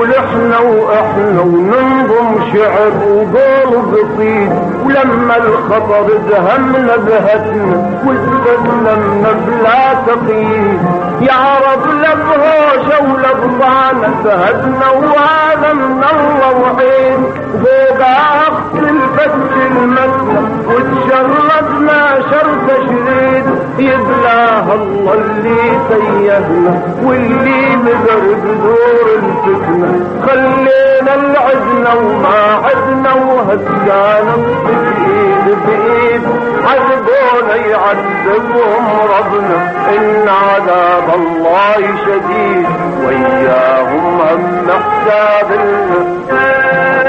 فرحنا واحنا وننظم شعر وقول بسيط، ولما الخطر دهمنا بهتنا واستسلمنا بلا تقييد، يا عرب لا بهوشة ولا بطعنة زهدنا وهذا من الله وعين، فوق أخت الفج المسنا وتشردنا شر تشريد، يبلاها الله اللي سيهنا واللي مدرب دور الفتنة، خلينا العدنا وما عدنا وهدانا بإيد بإيد، عذبونا يعذبهم ربنا إن عذاب الله شديد، وإياهم هم حساب لنا.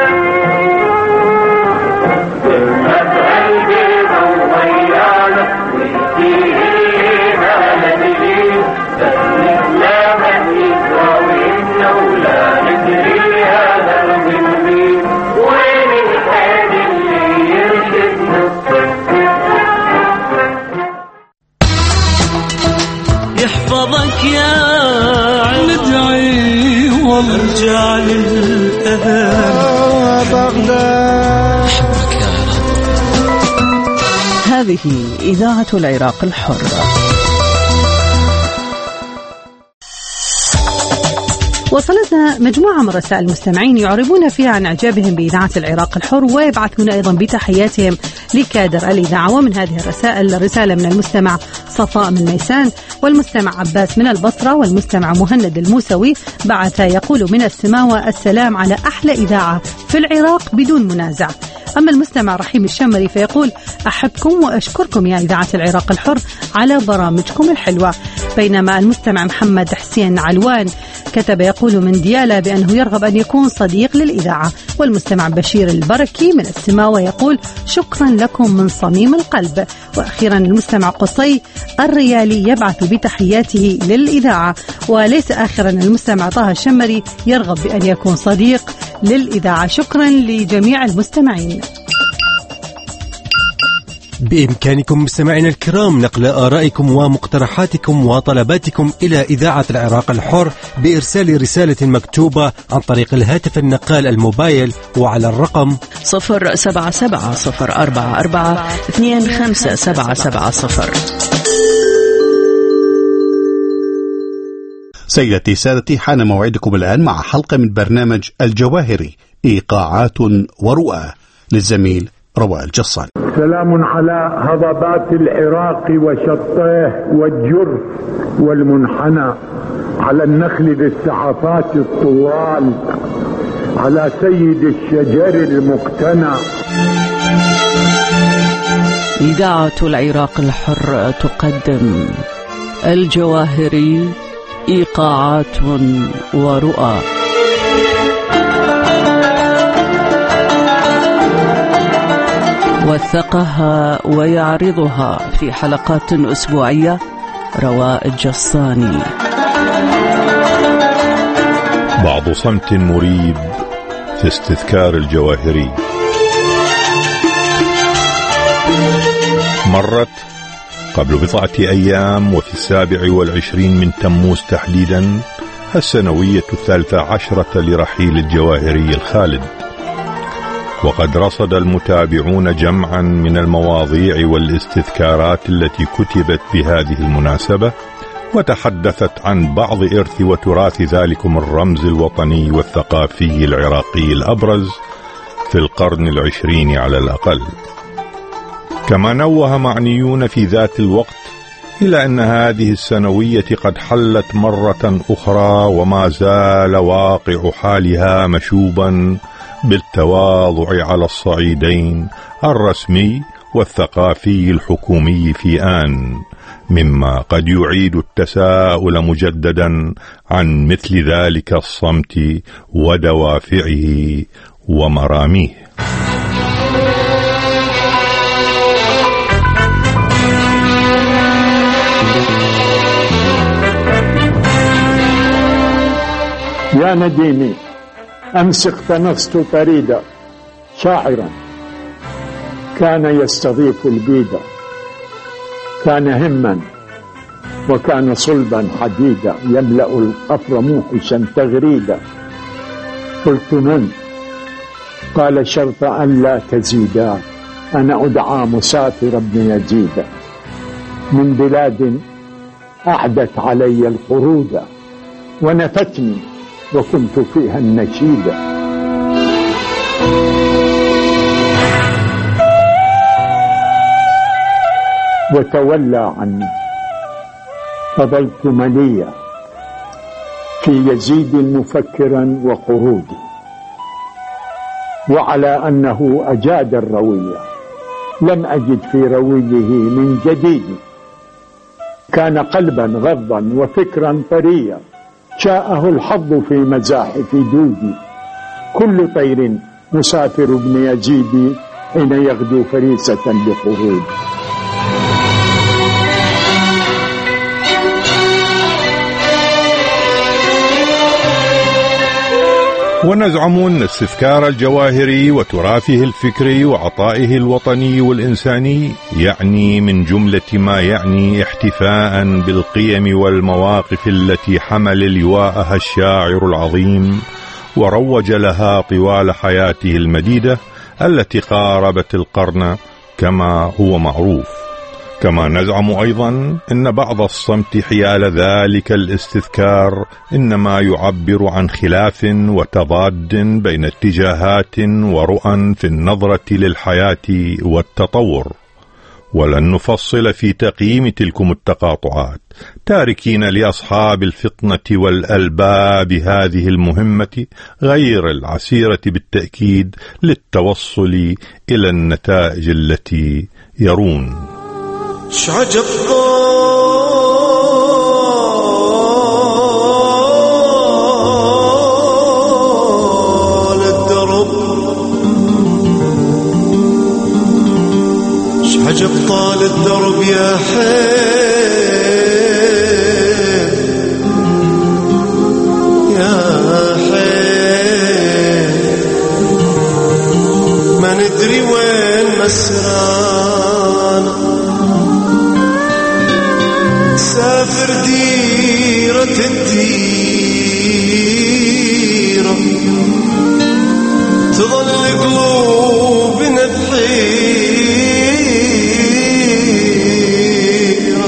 يحفظك يا ندعي وارجع للأهل بغداد. هذه إذاعة العراق الحر. وصلتنا مجموعة من رسائل المستمعين يعربون فيها عن إعجابهم بإذاعة العراق الحر، ويبعثون أيضا بتحياتهم لكادر الإذاعة. ومن هذه الرسائل رسالة من المستمع صفاء من ميسان، والمستمع عباس من البصرة، والمستمع مهند الموسوي بعث يقول من السماوة: السلام على أحلى إذاعة في العراق بدون منازع. أما المستمع رحيم الشمري فيقول: أحبكم وأشكركم يا إذاعة العراق الحر على برامجكم الحلوة. بينما المستمع محمد حسين علوان كتب يقول من ديالى بأنه يرغب أن يكون صديق للإذاعة. والمستمع بشير البركي من السماوة يقول: شكرا لكم من صميم القلب. وأخيرا المستمع قصي الريالي يبعث بتحياته للإذاعة. وليس آخرا المستمع طه الشمري يرغب بأن يكون صديق للإذاعة. شكرا لجميع المستمعين. بإمكانكم مستمعينا الكرام نقل آرائكم ومقترحاتكم وطلباتكم إلى إذاعة العراق الحر بإرسال رسالة مكتوبة عن طريق الهاتف النقال الموبايل وعلى الرقم صفر سبعة سبعة صفر أربعة أربعة اثنين خمسة سبعة سبعة صفر. سيدتي سادتي، حان موعدكم الآن مع حلقة من برنامج الجواهري، إيقاعات ورؤى للزميل رواء الجصان. سلام على هضبات العراق وشطيه والجرف والمنحنى، على النخل بالسحفات الطوال، على سيد الشجر المقتنى. إذاعة العراق الحر تقدم الجواهري، إيقاعات ورؤى. وثقها ويعرضها في حلقات أسبوعية رواء الجصاني. بعض صمت مريب في استذكار الجواهري. مرت قبل بضعة أيام وفي السابع والعشرين من تموز تحديدا السنوية الثالثة عشرة لرحيل الجواهري الخالد، وقد رصد المتابعون جمعا من المواضيع والاستذكارات التي كتبت بهذه المناسبة، وتحدثت عن بعض إرث وتراث ذلكم الرمز الوطني والثقافي العراقي الأبرز في القرن العشرين على الأقل. كما نوه معنيون في ذات الوقت إلى أن هذه السنوية قد حلت مرة أخرى، وما زال واقع حالها مشوبا بالتواضع على الصعيدين الرسمي والثقافي الحكومي في آن، مما قد يعيد التساؤل مجددا عن مثل ذلك الصمت ودوافعه ومراميه. يا نديمي أمس اقتنصت فريدا شاعرا كان يستضيف البيدا، كان هما وكان صلبا حديدا، يملأ القفر موحشا تغريدا، قلت من؟ قال شرط أن لا تزيدا، أنا أدعى مسافر ابن يزيد من بلاد أعدت علي القرود ونفتني وكنت فيها النشيد. وتولى عني فظلت مليا في يزيد مفكرا وقرودي، وعلى أنه أجاد الروية لم أجد في رويه من جديد. كان قلبا غضا وفكرا طريا، شاءه الحظ في مزاحف دودي. كل طير مسافر ابن يزيد حين يغدو فريسة لقرود. ونزعم أن استذكار الجواهري وتراثه الفكري وعطائه الوطني والإنساني يعني من جملة ما يعني احتفاء بالقيم والمواقف التي حمل لواءها الشاعر العظيم وروج لها طوال حياته المديدة التي قاربت القرن كما هو معروف. كما نزعم أيضا أن بعض الصمت حيال ذلك الاستذكار إنما يعبر عن خلاف وتضاد بين اتجاهات ورؤى في النظرة للحياة والتطور، ولن نفصل في تقييم تلكم التقاطعات، تاركين لأصحاب الفطنة والألباب هذه المهمة غير العسيرة بالتأكيد للتوصل إلى النتائج التي يرون. شعجب طال الدرب، شعجب طال الدرب يا حيف يا حيف، ما ندري وين مسرانا، سافر ديرة الديرة تظل قلوبنا بحيرة،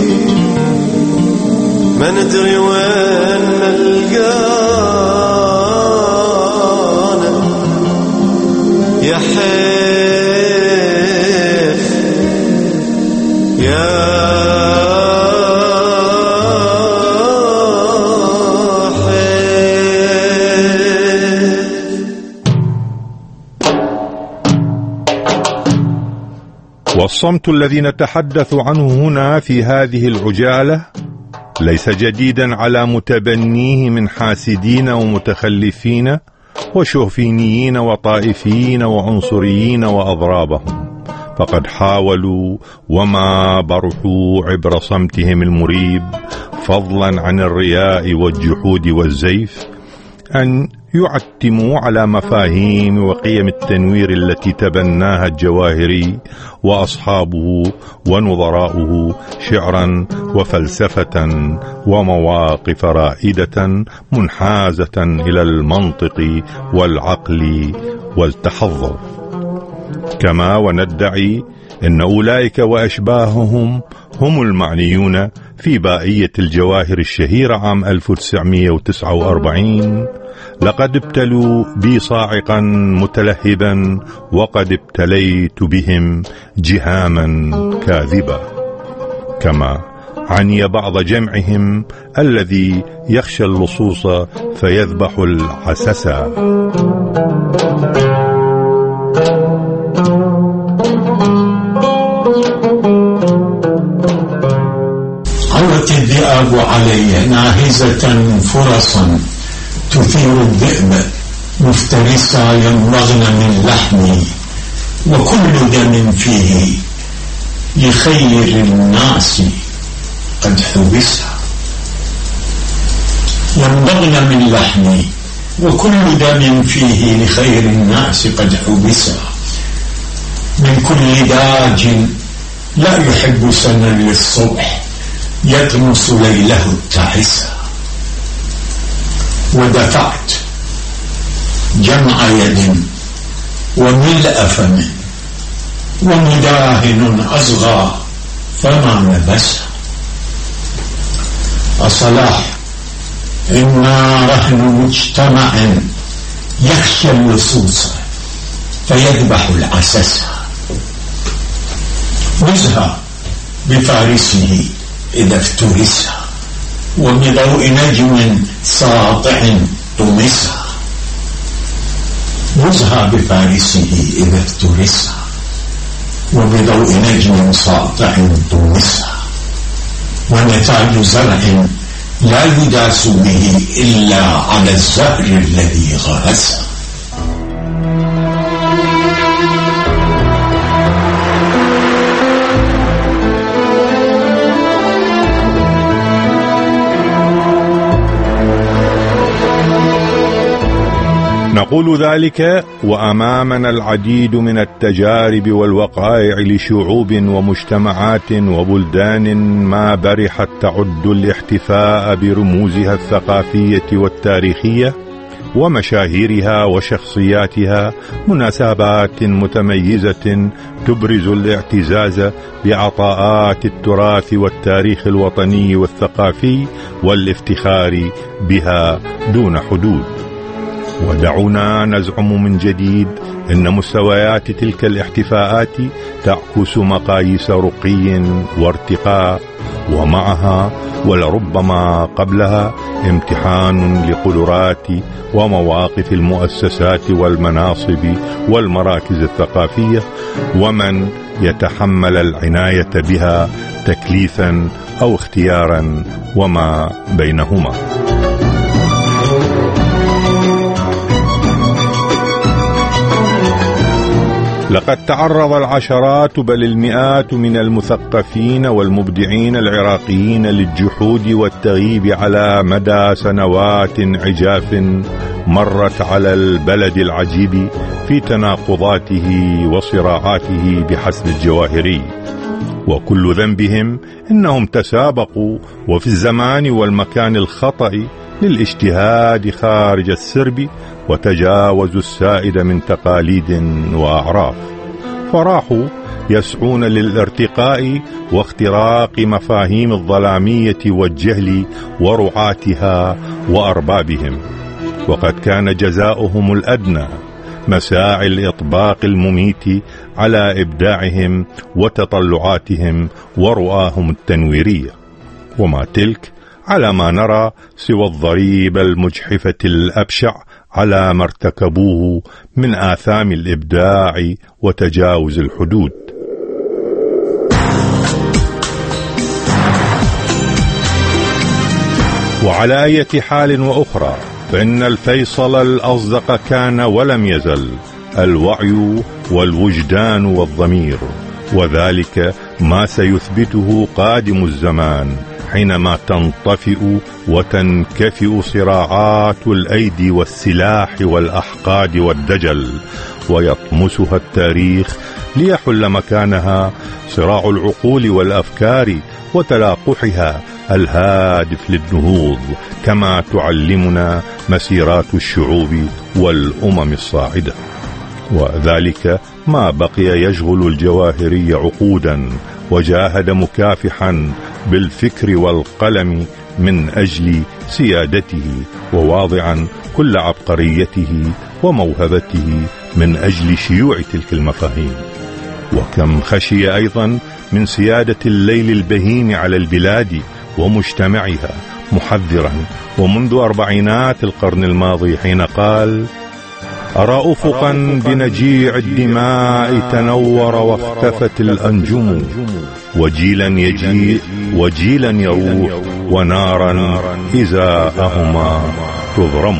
ما ندري وين نلقانا يا حيف يا والصمت الذي نتحدث عنه هنا في هذه العجالة ليس جديدا على متبنيه من حاسدين ومتخلفين وشوفينيين وطائفيين وعنصريين وأضرابهم، فقد حاولوا وما برحوا عبر صمتهم المريب فضلا عن الرياء والجحود والزيف أن يعتموا على مفاهيم وقيم التنوير التي تبناها الجواهري وأصحابه ونظراؤه شعرا وفلسفة ومواقف رائدة منحازة إلى المنطق والعقل والتحضر. كما وندعي أن أولئك وأشباههم هم المعنيون في بائية الجواهر الشهيرة عام ألف وتسعمائة وتسعة وأربعين: لقد ابتلوا بي صاعقا متلهبا وقد ابتليت بهم جهاما كاذبا. كما عني بعض جمعهم الذي يخشى اللصوص فيذبح العسسا. عرت الذئاب علي ناهزة فرصا تثير الذئب مفترسا يمضغن من لحمي، وكل دم فيه لخير الناس قد حبس. يمضغن من لحمي وكل دم فيه لخير الناس قد حبس، من كل داج لا يحب سنا للصبح يطمس ليله التعسى. ودفعت جمع يد وملء فم ومداهن أصغى فما لبس. الصلاح إما رهن مجتمع يخشى اللصوص فيذبح العسس. نزهى بفارسه إذا افترس وبضوء نجم ساطع طمس. نزهى بفارسه إذا افترس وبضوء نجم ساطع طمس. ونتاج زرع لا يداس به إلا على الزهر الذي غرس. نقول ذلك وأمامنا العديد من التجارب والوقائع لشعوب ومجتمعات وبلدان ما برحت تعد الاحتفاء برموزها الثقافية والتاريخية ومشاهيرها وشخصياتها مناسبات متميزة تبرز الاعتزاز بعطاءات التراث والتاريخ الوطني والثقافي والافتخار بها دون حدود. ودعونا نزعم من جديد أن مستويات تلك الاحتفاءات تعكس مقاييس رقي وارتقاء، ومعها ولربما قبلها امتحان لقدرات ومواقف المؤسسات والمناصب والمراكز الثقافية ومن يتحمل العناية بها تكليفا أو اختيارا وما بينهما. لقد تعرض العشرات بل المئات من المثقفين والمبدعين العراقيين للجحود والتغييب على مدى سنوات عجاف مرت على البلد العجيب في تناقضاته وصراعاته بحسب الجواهري، وكل ذنبهم إنهم تسابقوا وفي الزمان والمكان الخطأ للاجتهاد خارج السرب وتجاوزوا السائد من تقاليد وأعراف، فراحوا يسعون للارتقاء واختراق مفاهيم الظلامية والجهل ورعاتها وأربابهم، وقد كان جزاؤهم الأدنى مساعي الإطباق المميت على إبداعهم وتطلعاتهم ورؤاهم التنويرية، وما تلك على ما نرى سوى الضريبة المجحفة الأبشع على ما ارتكبوه من آثام الإبداع وتجاوز الحدود. وعلى أي حال وأخرى فإن الفيصل الأصدق كان ولم يزل الوعي والوجدان والضمير، وذلك ما سيثبته قادم الزمان حينما تنطفئ وتنكفئ صراعات الأيدي والسلاح والأحقاد والدجل، ويطمسها التاريخ ليحل مكانها صراع العقول والأفكار وتلاقحها الهادف للنهوض، كما تعلمنا مسيرات الشعوب والأمم الصاعدة. وذلك ما بقي يشغل الجواهري عقودا، وجاهد مكافحا بالفكر والقلم من أجل سيادته، وواضعا كل عبقريته وموهبته من أجل شيوع تلك المفاهيم. وكم خشي أيضا من سيادة الليل البهيم على البلاد ومجتمعها، محذرا ومنذ أربعينات القرن الماضي حين قال: أرى أفقا بنجيع الدماء تنور واختفت الأنجم، وجيلا يجيء وجيلا يروح، ونارا إزاءهما تضرم.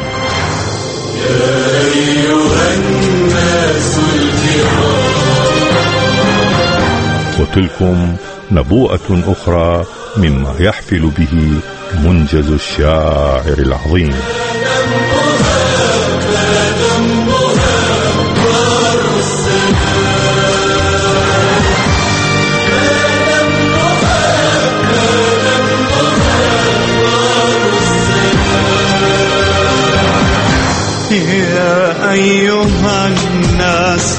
يا أيها الناس الكرام. وتلكم نبوءة أخرى مما يحفل به منجز الشاعر العظيم. يا يا أيها الناس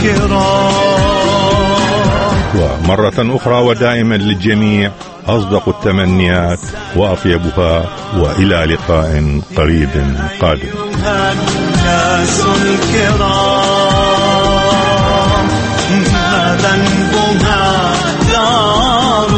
الكرام. ومرة أخرى ودائما للجميع أصدق التمنيات وأطيبها، وإلى لقاء قريب قادم. أيها الناس الكرام، ما ذنبها دار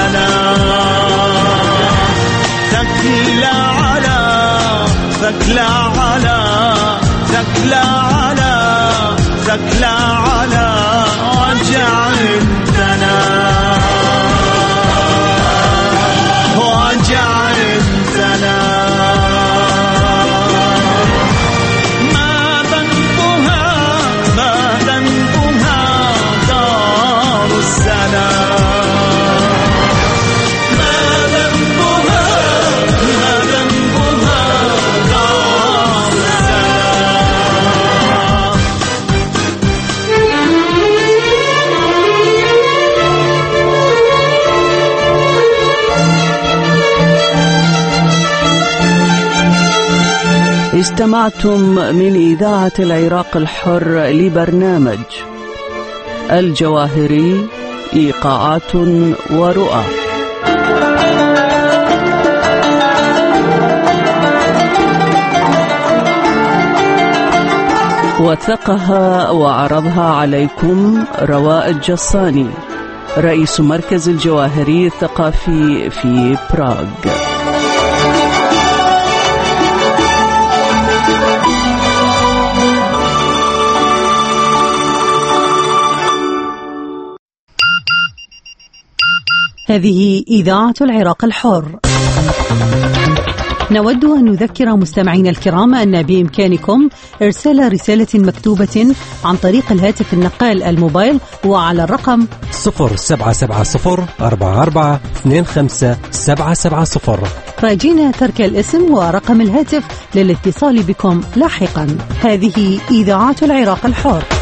السلام، تكلى على تكلى على تكلى على تكلى على وجع الدنا وجع الدنا. ما ذنبها ما ذنبها دار السلام، ما ذنبها ما ذنبها دار السلام. استمعتم من إذاعة العراق الحر لبرنامج الجواهري، إيقاعات ورؤى. وثقها وعرضها عليكم رواء الجصاني، رئيس مركز الجواهري الثقافي في براغ. هذه إذاعة العراق الحر. نود أن نذكر مستمعينا الكرام أن بإمكانكم إرسال رسالة مكتوبة عن طريق الهاتف النقال الموبايل وعلى الرقم صفر سبعة سبعة صفر أربعة أربعة اثنين خمسة سبعة سبعة صفر، راجين ترك الاسم ورقم الهاتف للاتصال بكم لاحقا. هذه إذاعة العراق الحر.